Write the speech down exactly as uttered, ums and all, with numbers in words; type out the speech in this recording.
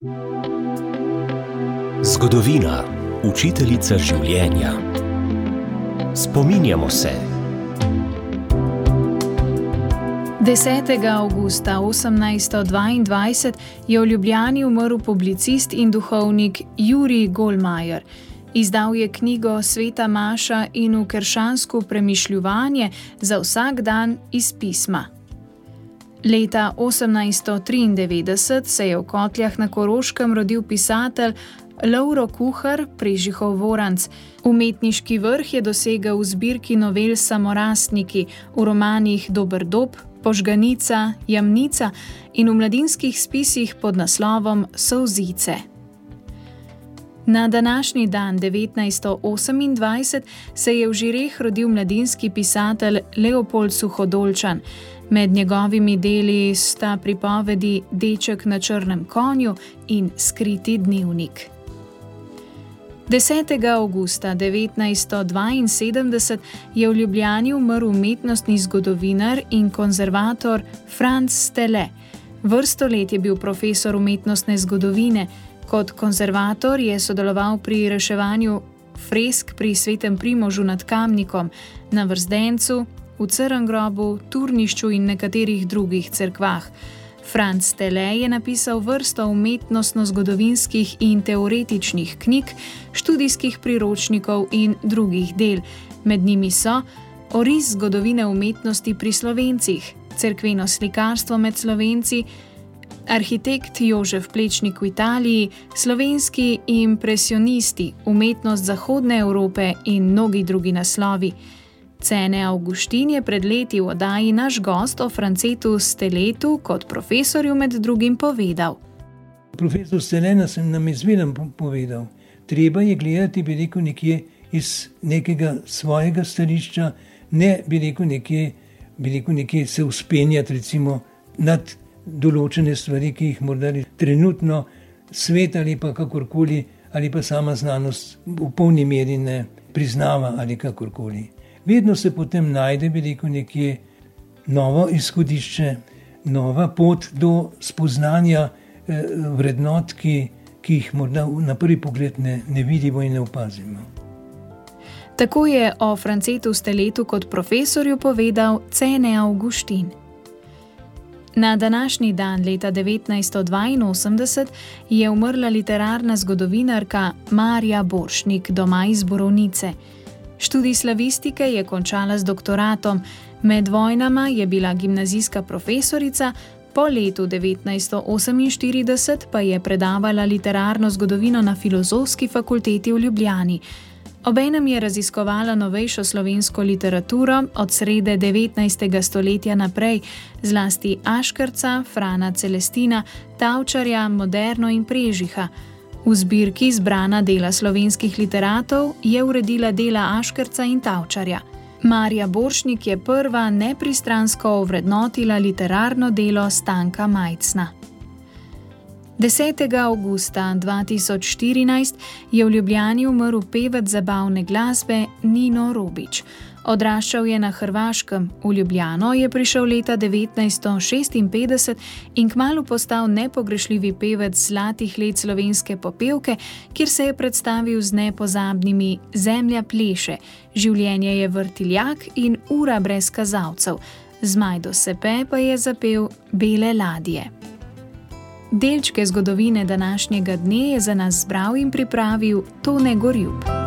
Zgodovina, učiteljica življenja. Spominjamo se. desetega avgusta osemnajststo dvaindvajset je v Ljubljani umrl publicist in duhovnik Jurij Golmajer. Izdal je knjigo Sveta maša in v krščansko premišljevanje za vsak dan iz pisma. Leta osemnajststo triindevetdeset se je v Kotljah na Koroškem rodil pisatelj Lovro Kuhar Prežihov Voranc. Umetniški vrh je dosegel v zbirki novel Samorastniki, v romanih Dober dob, Požganica, Jamnica in v mladinskih spisih pod naslovom Solzice. Na današnji dan devetnajststo osemindvajset se je v Žireh rodil mladinski pisatelj Leopold Suhodolčan. Med njegovimi deli sta pripovedi Deček na črnem konju in Skriti dnevnik. desetega avgusta devetnajststo dvainsedemdeset je v Ljubljani umrl umetnostni zgodovinar in konzervator Franc Stelle. Vrsto let je bil profesor umetnostne zgodovine. Kot konzervator je sodeloval pri reševanju fresk pri Svetem Primožu nad Kamnikom, na Vrzdencu, v Crngrobu, Turnišču in nekaterih drugih cerkvah. Franc Stelle je napisal vrsto umetnostno-zgodovinskih in teoretičnih knjig, študijskih priročnikov in drugih del. Med njimi so Oris zgodovine umetnosti pri Slovencih, Cerkveno slikarstvo med Slovenci, Arhitekt Jožef Plečnik v Italiji, Slovenski impresionisti, Umetnost zahodne Evrope in mnogi drugi naslovi. Cene Avguštin je pred leti v oddaji Naš gost o Francetu Stelletu kot profesorju med drugim povedal. Profesor Stelle sem nam izveden povedal, treba je gledati, bi rekel, nekje iz nekega svojega stališča, ne bi rekel nekje, bi rekel nekje se uspenjati recimo nad določene stvari, ki jih morda trenutno svet ali pa kakorkoli, ali pa sama znanost v polni meri ne priznava ali kakorkoli. Vedno se potem najde, bi rekel, nekje novo izhodišče, nova pot do spoznanja eh, vrednot, ki, ki jih morda na prvi pogled ne, ne vidimo in ne opazimo. Tako je o Francetu Stelletu kot profesorju povedal Cene Avguštin. Na današnji dan leta devetnajststo dvainosemdeset je umrla literarna zgodovinarka Marja Borštnik, doma iz Borovnice. Študij slavistike je končala z doktoratom, med vojnama je bila gimnazijska profesorica, po letu devetnajststo oseminštirideset pa je predavala literarno zgodovino na Filozofski fakulteti v Ljubljani. Obenem je raziskovala novejšo slovensko literaturo od srede devetnajstega stoletja naprej, zlasti Aškerca, Frana Celestina, Tavčarja, Moderno in Prežiha. V zbirki zbrana dela slovenskih literatov je uredila dela Aškerca in Tavčarja. Marja Borštnik je prva nepristransko ovrednotila literarno delo Stanka Majcna. desetega avgusta dva tisoč štirinajst je v Ljubljani umrl pevec zabavne glasbe Nino Robič. Odraščal je na Hrvaškem, v Ljubljano je prišel leta devetnajststo šestinpetdeset in kmalu postal nepogrešljivi pevec zlatih let slovenske popevke, kjer se je predstavil z nepozabnimi Zemlja pleše, Življenje je vrtiljak in Ura brez kazalcev. Z Majdo Sepe pa je zapel Bele ladje. Delčke zgodovine današnjega dne je za nas zbral in pripravil Tone Gorjup.